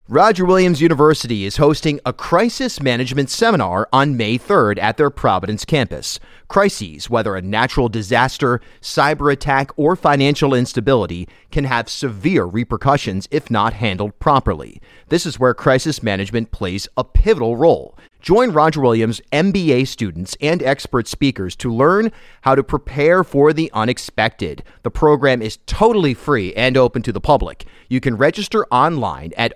Roger Williams University is hosting a crisis management seminar on May 3rd at their Providence campus. Crises, whether a natural disaster, cyber attack, or financial instability, can have severe repercussions if not handled properly. This is where crisis management plays a pivotal role. Join Roger Williams MBA students and expert speakers to learn how to prepare for the unexpected. The program is totally free and open to the public. You can register online at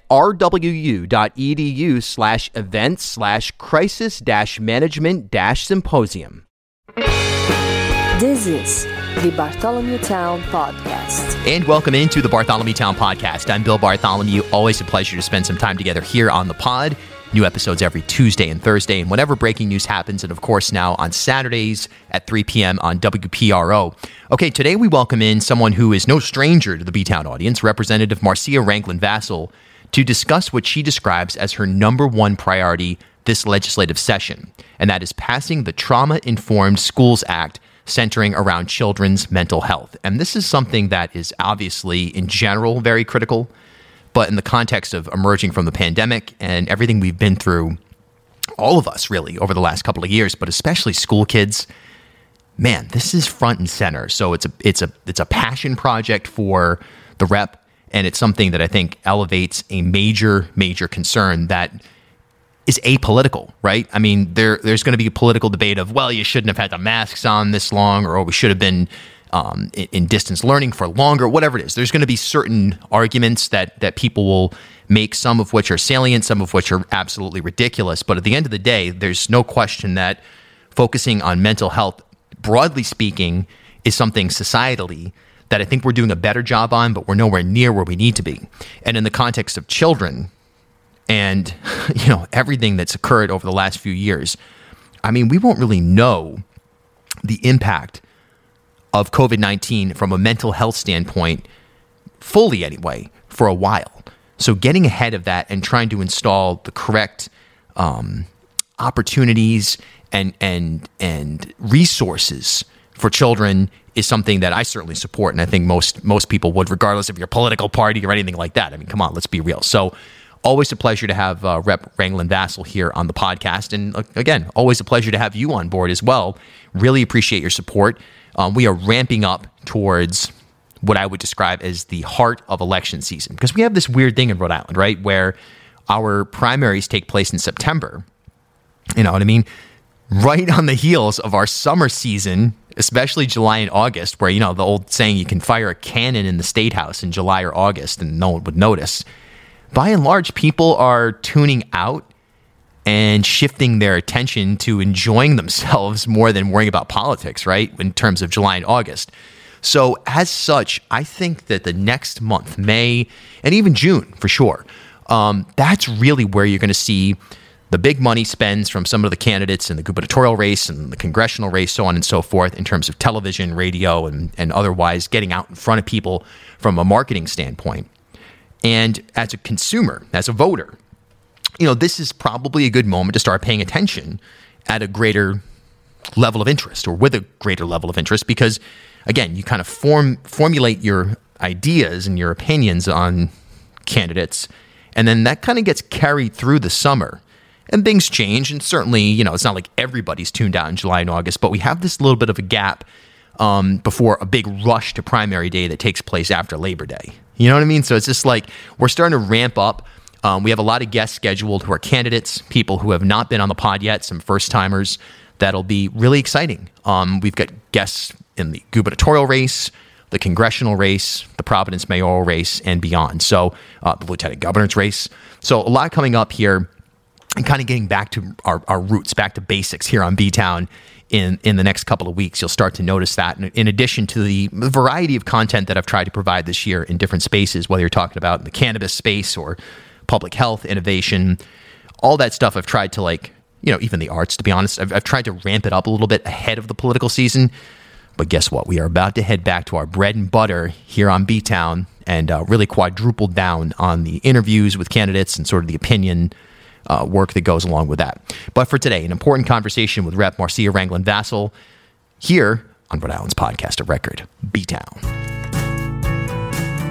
rwu.edu/events/crisis-management-symposium. This is the Bartholomew Town Podcast. And welcome into the Bartholomew Town Podcast. I'm Bill Bartholomew. Always a pleasure to spend some time together here on the pod. New episodes every Tuesday and Thursday, and whenever breaking news happens, and of course now on Saturdays at 3 p.m. on WPRO. Okay, today we welcome in someone who is no stranger to the B-Town audience, Representative Marcia Ranglin-Vassell, to discuss what she describes as her number one priority this legislative session, and that is passing the Trauma-Informed Schools Act centering around children's mental health. And this is something that is obviously, in general, very critical. But in the context of emerging from the pandemic and everything we've been through, all of us really over the last couple of years, but especially school kids, man, this is front and center. So it's a passion project for the rep, and it's something that I think elevates a major concern that is apolitical, right? I mean, there's going to be a political debate of, well, you shouldn't have had the masks on this long, or we should have been in distance learning for longer, whatever it is. There's going to be certain arguments that people will make, some of which are salient, some of which are absolutely ridiculous. But at the end of the day, there's no question that focusing on mental health, broadly speaking, is something societally that I think we're doing a better job on, but we're nowhere near where we need to be. And in the context of children and, everything that's occurred over the last few years, I mean, we won't really know the impact of COVID-19 from a mental health standpoint, fully anyway, for a while. So getting ahead of that and trying to install the correct opportunities and resources for children is something that I certainly support, and I think most people would, regardless of your political party or anything like that. I mean, come on, let's be real. So always a pleasure to have Rep. Ranglin-Vassell here on the podcast. And again, always a pleasure to have you on board as well. Really appreciate your support. We are ramping up towards what I would describe as the heart of election season, because we have this weird thing in Rhode Island, right, where our primaries take place in September. You know what I mean? Right on the heels of our summer season, especially July and August, where, the old saying, you can fire a cannon in the State House in July or August and no one would notice. By and large, people are tuning out and shifting their attention to enjoying themselves more than worrying about politics, right, in terms of July and August. So as such, I think that the next month, May, and even June for sure, that's really where you're going to see the big money spends from some of the candidates in the gubernatorial race and the congressional race, so on and so forth, in terms of television, radio, and otherwise getting out in front of people from a marketing standpoint. And as a consumer, as a voter, this is probably a good moment to start paying attention at a greater level of interest, or with a greater level of interest, because, again, you kind of formulate your ideas and your opinions on candidates, and then that kind of gets carried through the summer. And things change, and certainly, it's not like everybody's tuned out in July and August, but we have this little bit of a gap before a big rush to primary day that takes place after Labor Day. You know what I mean? So it's just like we're starting to ramp up. We have a lot of guests scheduled who are candidates, people who have not been on the pod yet, some first-timers. That'll be really exciting. We've got guests in the gubernatorial race, the congressional race, the Providence mayoral race, and beyond. So the lieutenant governor's race. So a lot coming up here, and kind of getting back to our roots, back to basics here on B-Town in the next couple of weeks. You'll start to notice that, in addition to the variety of content that I've tried to provide this year in different spaces, whether you're talking about in the cannabis space or public health, innovation, all that stuff I've tried to, even the arts, to be honest, I've tried to ramp it up a little bit ahead of the political season. But guess what? We are about to head back to our bread and butter here on B-Town and really quadruple down on the interviews with candidates and sort of the opinion work that goes along with that. But for today, an important conversation with Rep. Marcia Ranglin-Vassell here on Rhode Island's podcast of record, B-Town.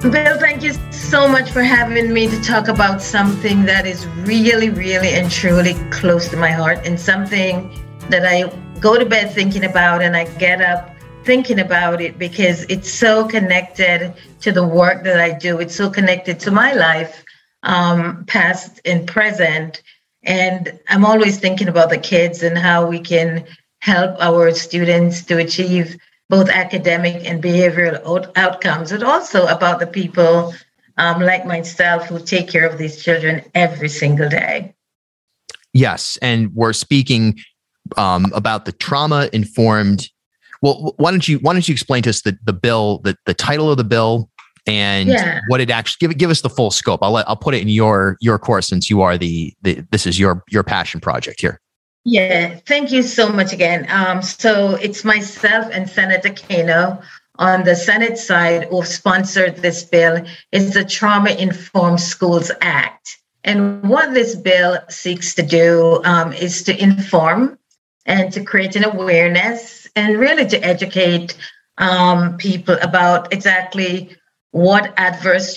Bill, thank you so much for having me to talk about something that is really, really and truly close to my heart, and something that I go to bed thinking about and I get up thinking about it, because it's so connected to the work that I do. It's so connected to my life, past and present. And I'm always thinking about the kids and how we can help our students to achieve both academic and behavioral outcomes, but also about the people like myself who take care of these children every single day. Yes, and we're speaking about the trauma-informed. Well, why don't you explain to us the bill, the title of the bill, and what it actually give us the full scope. I'll put it in your course, since you are this is your passion project here. Yeah, thank you so much again. So it's myself and Senator Kano on the Senate side who sponsored this bill. It's the Trauma-Informed Schools Act. And what this bill seeks to do is to inform and to create an awareness and really to educate people about exactly what adverse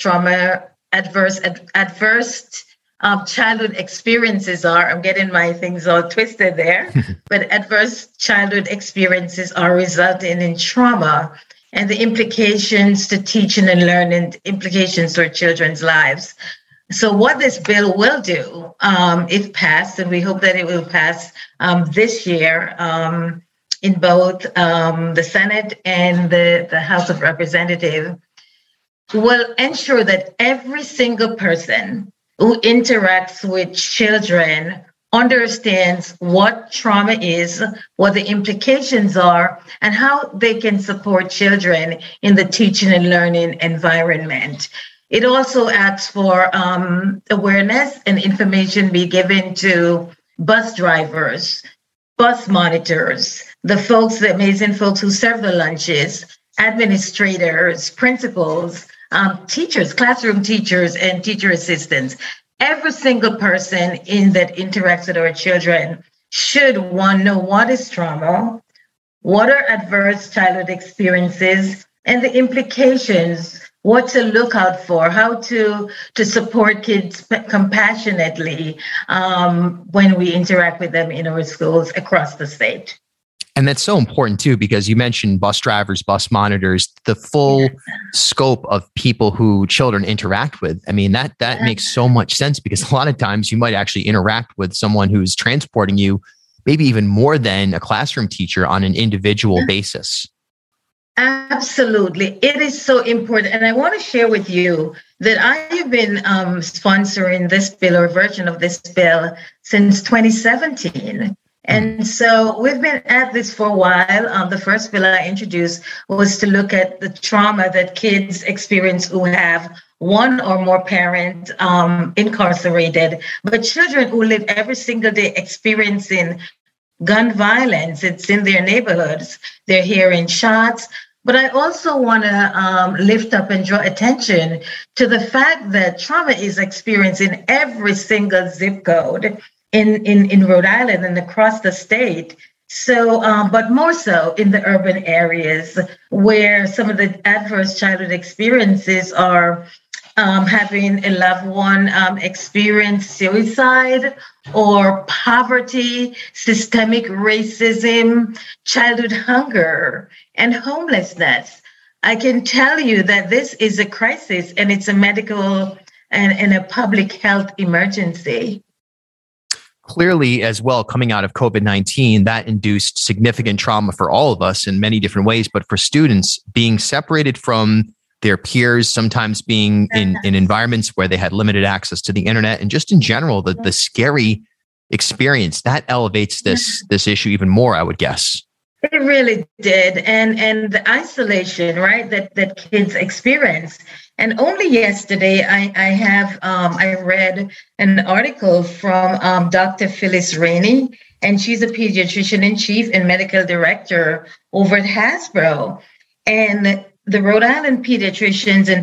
childhood experiences are. I'm getting my things all twisted there, but adverse childhood experiences are resulting in trauma and the implications to teaching and learning, implications to our children's lives. So what this bill will do, if passed, and we hope that it will pass this year in both the Senate and the House of Representatives, will ensure that every single person who interacts with children understands what trauma is, what the implications are, and how they can support children in the teaching and learning environment. It also asks for awareness and information be given to bus drivers, bus monitors, the amazing folks who serve the lunches, administrators, principals, teachers, classroom teachers, and teacher assistants. Every single person that interacts with our children should know what is trauma, what are adverse childhood experiences, and the implications, what to look out for, how to support kids compassionately when we interact with them in our schools across the state. And that's so important too, because you mentioned bus drivers, bus monitors, the full scope of people who children interact with. I mean, that makes so much sense, because a lot of times you might actually interact with someone who's transporting you, maybe even more than a classroom teacher, on an individual basis. Absolutely. It is so important. And I want to share with you that I have been sponsoring this bill, or version of this bill, since 2017. And so we've been at this for a while. The first bill I introduced was to look at the trauma that kids experience who have one or more parents incarcerated, but children who live every single day experiencing gun violence. It's in their neighborhoods. They're hearing shots. But I also want to lift up and draw attention to the fact that trauma is experienced in every single zip code in Rhode Island and across the state. So, but more so in the urban areas where some of the adverse childhood experiences are having a loved one experience suicide or poverty, systemic racism, childhood hunger, and homelessness. I can tell you that this is a crisis, and it's a medical and a public health emergency. Clearly, as well, coming out of COVID-19, that induced significant trauma for all of us in many different ways. But for students, being separated from their peers, sometimes being in environments where they had limited access to the internet, and just in general, the scary experience, that elevates this issue even more, I would guess. It really did. And the isolation, right, that kids experience. And only yesterday, I read an article from Dr. Phyllis Rainey, and she's a pediatrician in chief and medical director over at Hasbro. And the Rhode Island pediatricians and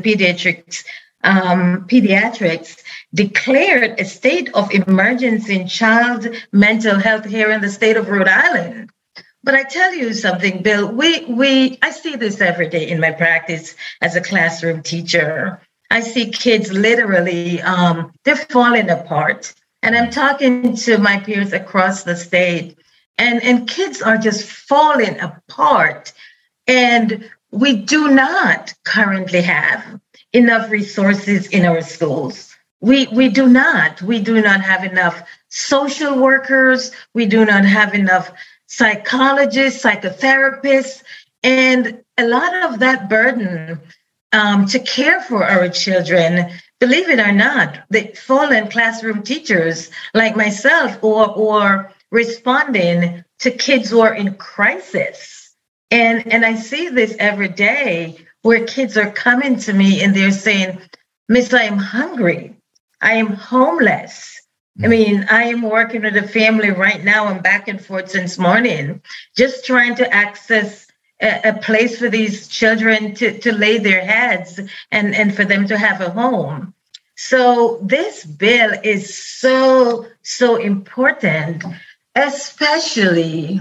pediatrics declared a state of emergency in child mental health here in the state of Rhode Island, But I tell you something, Bill, I see this every day in my practice as a classroom teacher. I see kids literally, they're falling apart. And I'm talking to my peers across the state, and kids are just falling apart. And we do not currently have enough resources in our schools. We do not have enough social workers. We do not have enough psychologists, psychotherapists, and a lot of that burden to care for our children, believe it or not, they fall on classroom teachers like myself or responding to kids who are in crisis. And I see this every day where kids are coming to me and they're saying, Miss, I am hungry. I am homeless. I mean, I am working with a family right now. I'm back and forth since morning, just trying to access a place for these children to lay their heads and for them to have a home. So this bill is so important, especially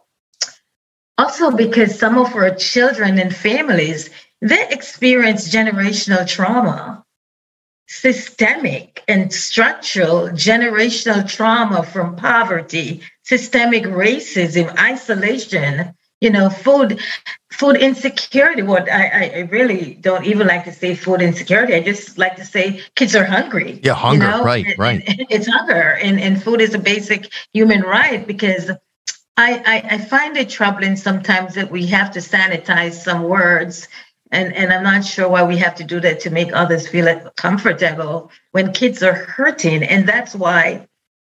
also because some of our children and families, they experience generational trauma. Systemic and structural generational trauma from poverty, systemic racism, isolation, food insecurity. I really don't even like to say food insecurity. I just like to say kids are hungry. Yeah, hunger, right. It's hunger, and food is a basic human right, because I find it troubling sometimes that we have to sanitize some words. And I'm not sure why we have to do that to make others feel comfortable when kids are hurting. And that's why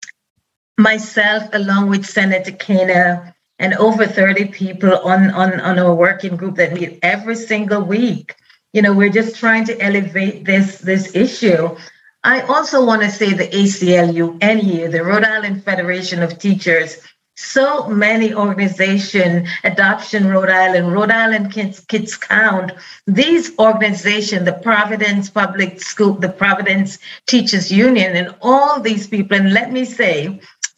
myself, along with Senator Kana and over 30 people on our working group that meet every single week, we're just trying to elevate this issue. I also want to say the ACLU, NU, the Rhode Island Federation of Teachers, so many organizations, Adoption Rhode Island Kids Count, these organizations, the Providence Public School, the Providence Teachers Union, and all these people. And let me say,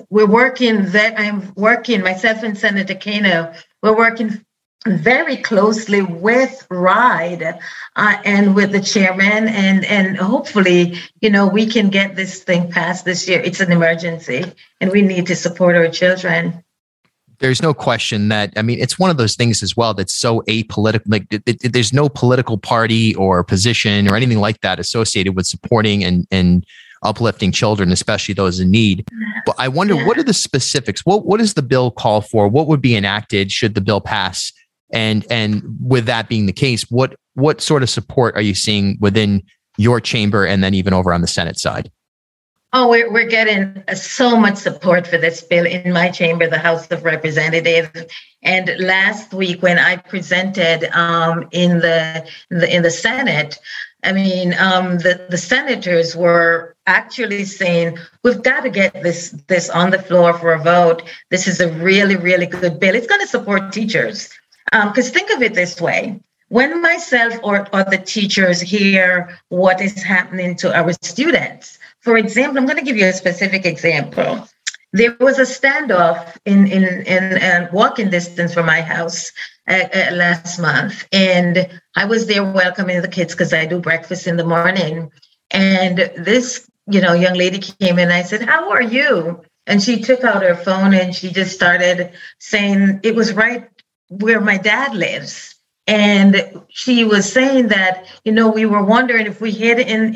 myself and Senator Kana, we're working very closely with RIDE and with the chairman, and hopefully, we can get this thing passed this year. It's an emergency, and we need to support our children. There's no question that, it's one of those things as well that's so apolitical. Like there's no political party or position or anything like that associated with supporting and uplifting children, especially those in need. But I wonder, what are the specifics? What does the bill call for? What would be enacted should the bill pass? And with that being the case, what sort of support are you seeing within your chamber and then even over on the Senate side? Oh, we're getting so much support for this bill in my chamber, the House of Representatives. And last week when I presented in the Senate, the senators were actually saying, we've got to get this on the floor for a vote. This is a really, really good bill. It's going to support teachers. Because think of it this way. When myself or the teachers hear what is happening to our students, for example, I'm going to give you a specific example. There was a standoff in walking distance from my house last month, and I was there welcoming the kids because I do breakfast in the morning. And this, young lady came in. And I said, "How are you?" And she took out her phone and she just started saying it was right where my dad lives. And she was saying that, we were wondering if we hid in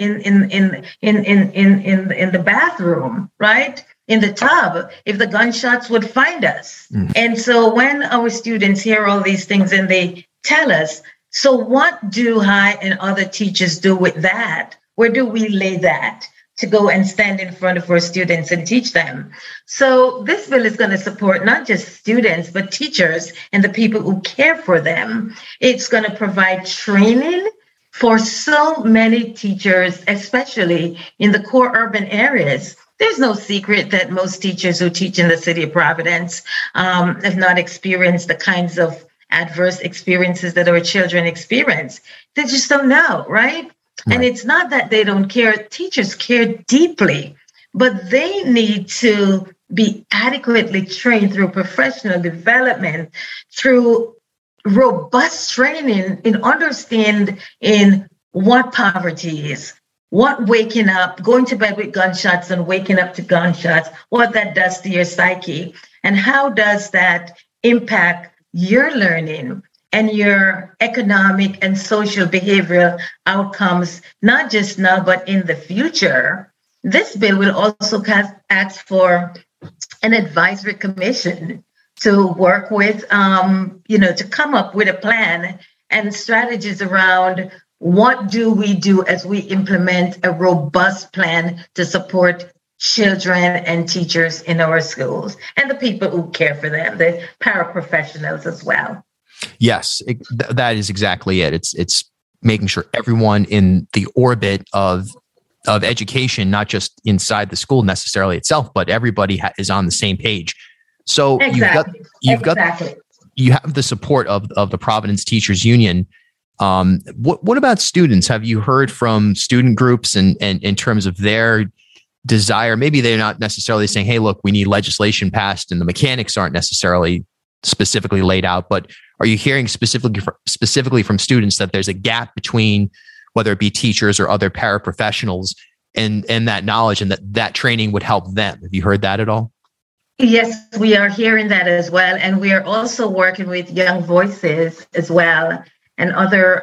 the bathroom, right? In the tub, if the gunshots would find us. And so when our students hear all these things and they tell us, so what do I and other teachers do with that? Where do we lay that to go and stand in front of our students and teach them? So this bill is going to support not just students, but teachers and the people who care for them. It's going to provide training for so many teachers, especially in the core urban areas. There's no secret that most teachers who teach in the city of Providence have not experienced the kinds of adverse experiences that our children experience. They just don't know, right? And it's not that they don't care. Teachers care deeply, but they need to be adequately trained through professional development, through robust training in understanding in what poverty is, what waking up, going to bed with gunshots and waking up to gunshots, what that does to your psyche, and how does that impact your learning and your economic and social behavioral outcomes, not just now, but in the future. This bill will also ask for an advisory commission to work with, to come up with a plan and strategies around what do we do as we implement a robust plan to support children and teachers in our schools and the people who care for them, the paraprofessionals as well. Yes, that is exactly it. It's making sure everyone in the orbit of education, not just inside the school necessarily itself, but everybody is on the same page. So exactly. You have the support of the Providence Teachers Union. What about students? Have you heard from student groups and in terms of their desire? Maybe they're not necessarily saying, hey, look, we need legislation passed and the mechanics aren't necessarily specifically laid out, but are you hearing specifically from students that there's a gap between whether it be teachers or other paraprofessionals and that knowledge and that training would help them? Have you heard that at all? Yes, we are hearing that as well. And we are also working with Young Voices as well and other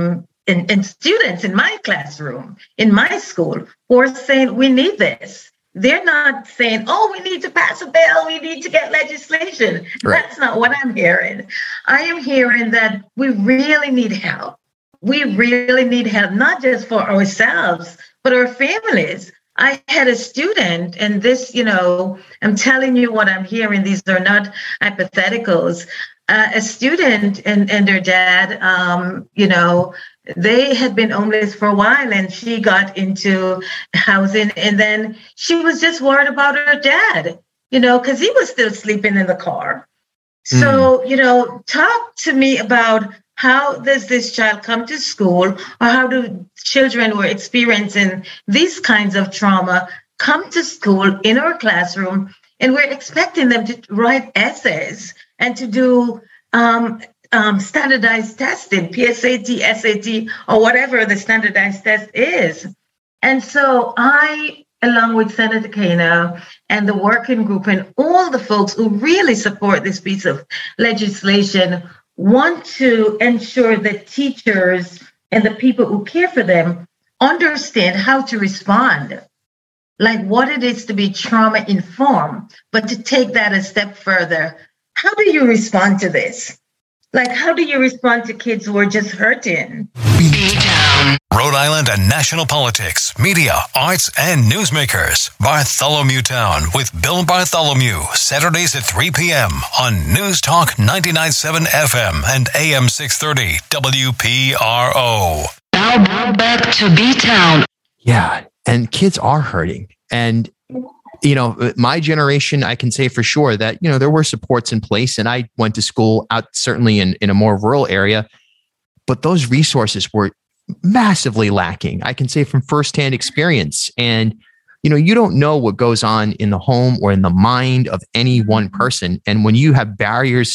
and students in my classroom, in my school, who are saying, we need this. They're not saying, oh, we need to pass a bill, we need to get legislation. Right. That's not what I'm hearing. I am hearing that we really need help. We really need help, not just for ourselves, but our families. I had a student, and this, I'm telling you what I'm hearing. These are not hypotheticals. A student and their dad, they had been homeless for a while, and she got into housing, and then she was just worried about her dad, because he was still sleeping in the car. So, talk to me about how does this child come to school, or how do children who are experiencing these kinds of trauma come to school in our classroom, and we're expecting them to write essays and to do standardized testing, PSAT, SAT, or whatever the standardized test is. And so I, along with Senator Cano and the working group and all the folks who really support this piece of legislation, want to ensure that teachers and the people who care for them understand how to respond, like what it is to be trauma informed, but to take that a step further. How do you respond to this? Like, how do you respond to kids who are just hurting? Rhode Island and national politics, media, arts, and newsmakers. Bartholomew Town with Bill Bartholomew. Saturdays at 3 p.m. on News Talk 99.7 FM and AM 630 WPRO. Now back to B-Town. Yeah, and kids are hurting. And my generation, I can say for sure that, there were supports in place, and I went to school out certainly in a more rural area, but those resources were massively lacking. I can say from firsthand experience. And, you don't know what goes on in the home or in the mind of any one person. And when you have barriers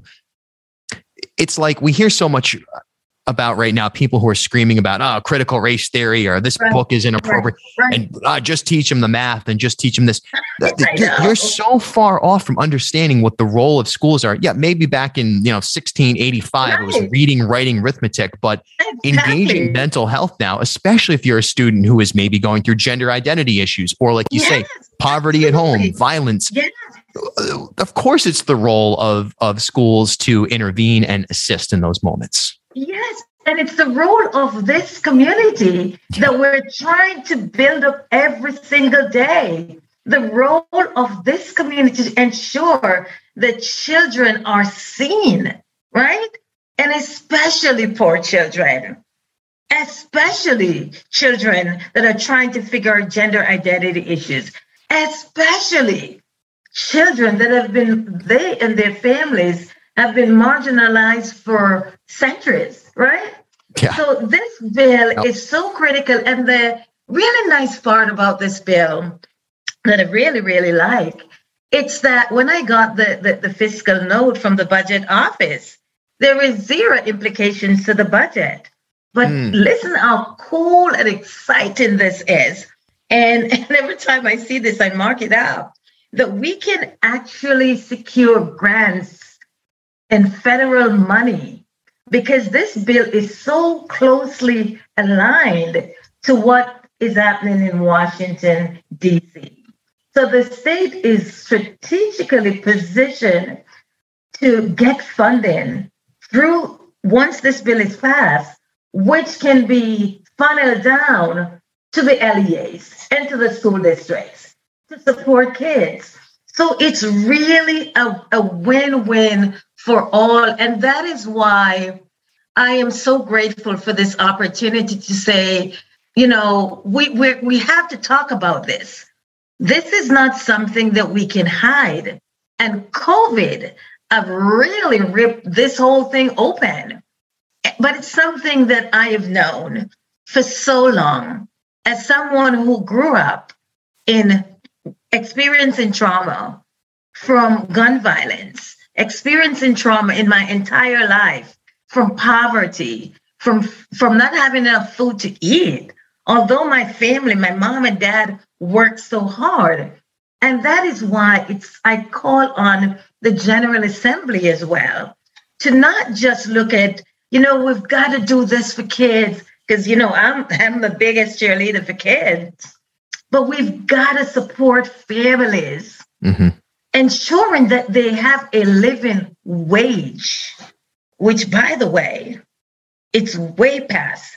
it's like we hear so much about right now, people who are screaming about, critical race theory, or this book is inappropriate, and just teach them the math and just teach them this. You're so far off from understanding what the role of schools are. Yeah, maybe back in 1685, it was reading, writing, arithmetic, but engaging mental health now, especially if you're a student who is maybe going through gender identity issues, or like you say, poverty at home, violence. Yes. Of course, it's the role of schools to intervene and assist in those moments. Yes, and it's the role of this community that we're trying to build up every single day. The role of this community to ensure that children are seen, right? And especially poor children, especially children that are trying to figure out gender identity issues, especially children that they and their families have been marginalized for centuries, right? Yeah. So this bill is so critical. And the really nice part about this bill that I really, really like It's that when I got the fiscal note from the budget office, there is zero implications to the budget. But listen how cool and exciting this is. And every time I see this, I mark it up, that we can actually secure grants and federal money because this bill is so closely aligned to what is happening in Washington, D.C. So the state is strategically positioned to get funding through, once this bill is passed, which can be funneled down to the LEAs and to the school districts to support kids. So it's really a win-win for all. And that is why I am so grateful for this opportunity to say, you know, we have to talk about this. This is not something that we can hide. And COVID have really ripped this whole thing open. But it's something that I have known for so long as someone who grew up in experiencing trauma from gun violence, experiencing trauma in my entire life, from poverty, from not having enough food to eat. Although my family, my mom and dad worked so hard. And that is why I call on the General Assembly as well to not just look at, you know, we've got to do this for kids, because, you know, I'm the biggest cheerleader for kids, but we've got to support families, ensuring that they have a living wage, which, by the way, it's way past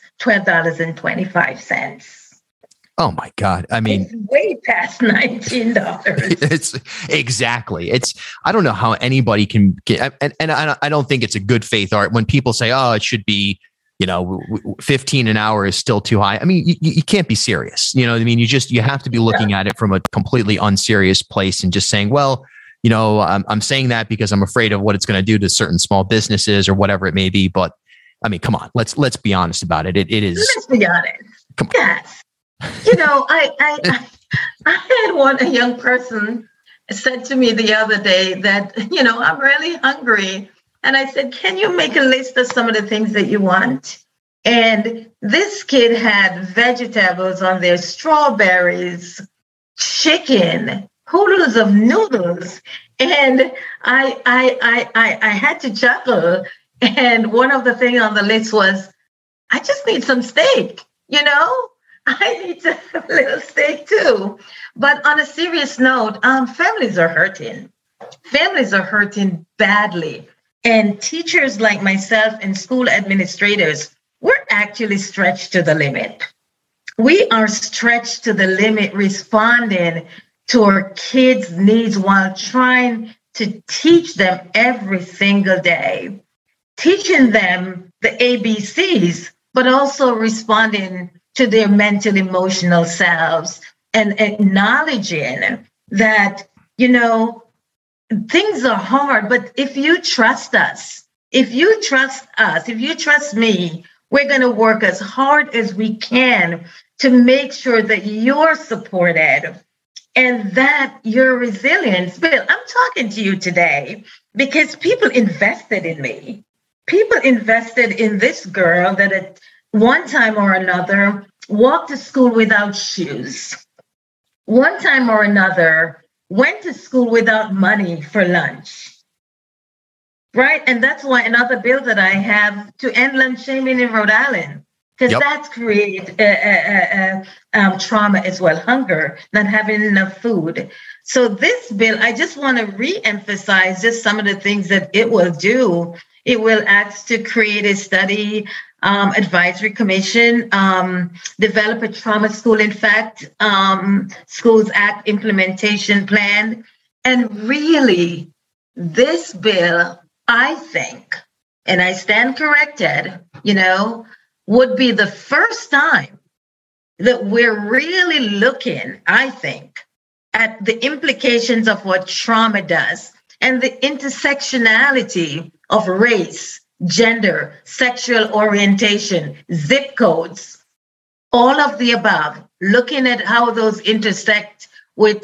$12.25. Oh my God. I mean, it's way past $19. It's exactly. I don't know how anybody can get, and I don't think it's a good faith art when people say, oh, it should be, you know, 15 an hour is still too high. I mean, you can't be serious. You know what I mean? You have to be looking at it from a completely unserious place and just saying, well, you know, I'm saying that because I'm afraid of what it's going to do to certain small businesses or whatever it may be. But I mean, come on, let's be honest about it. It is. Let's be honest. Yes. You know, I had a young person said to me the other day that, you know, I'm really hungry. And I said, can you make a list of some of the things that you want? And this kid had vegetables on there, strawberries, chicken, oodles of noodles. And I had to chuckle. And one of the things on the list was, I just need some steak, you know? I need a little steak too. But on a serious note, families are hurting. Families are hurting badly. And teachers like myself and school administrators, we're actually stretched to the limit. We are stretched to the limit responding to our kids' needs while trying to teach them every single day, teaching them the ABCs, but also responding to their mental, emotional selves and acknowledging that, you know, things are hard, but if you trust us, if you trust me, we're going to work as hard as we can to make sure that you're supported and that you're resilient. Bill, I'm talking to you today because people invested in me. People invested in this girl that at one time or another walked to school without shoes. One time or another went to school without money for lunch. Right? And that's why another bill that I have to end lunch shaming in Rhode Island, because that's created trauma as well, hunger, not having enough food. So this bill, I just want to re-emphasize just some of the things that it will do. It will act to create a study advisory commission, develop a trauma school, in fact, Schools Act implementation plan. And really, this bill, I think, and I stand corrected, you know, would be the first time that we're really looking, I think, at the implications of what trauma does and the intersectionality of race, gender, sexual orientation, zip codes, all of the above, looking at how those intersect with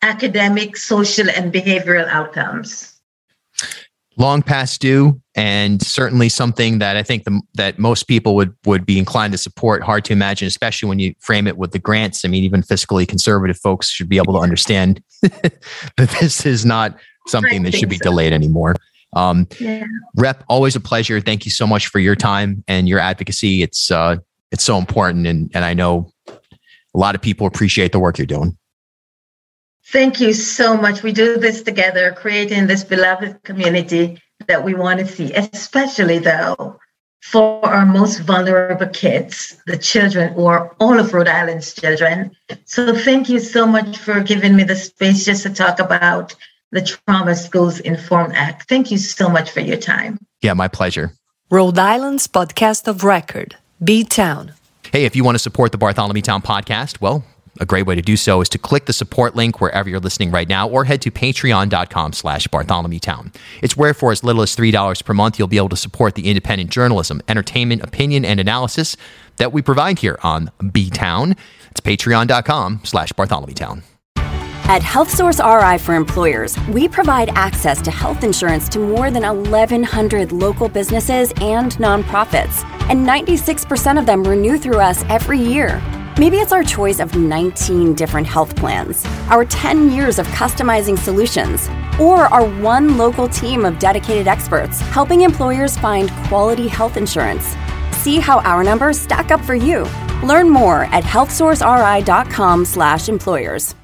academic, social, and behavioral outcomes. Long past due, and certainly something that I think that most people would be inclined to support. Hard to imagine, especially when you frame it with the grants. I mean, even fiscally conservative folks should be able to understand that this is not something that should be delayed anymore. Rep, always a pleasure. Thank you so much for your time and your advocacy. It's so important, and I know a lot of people appreciate the work you're doing. Thank you so much. We do this together, creating this beloved community that we want to see, especially though for our most vulnerable kids, the children, or all of Rhode Island's children. So thank you so much for giving me the space just to talk about the Trauma Schools Informed Act. Thank you so much for your time. Yeah, my pleasure. Rhode Island's podcast of record, B-Town. Hey, if you want to support the Bartholomew Town podcast, well, a great way to do so is to click the support link wherever you're listening right now, or head to patreon.com/BartholomewTown. It's where for as little as $3 per month, you'll be able to support the independent journalism, entertainment, opinion, and analysis that we provide here on B-Town. It's patreon.com/BartholomewTown. At HealthSource RI for Employers, we provide access to health insurance to more than 1,100 local businesses and nonprofits, and 96% of them renew through us every year. Maybe it's our choice of 19 different health plans, our 10 years of customizing solutions, or our one local team of dedicated experts helping employers find quality health insurance. See how our numbers stack up for you. Learn more at healthsourceri.com/employers.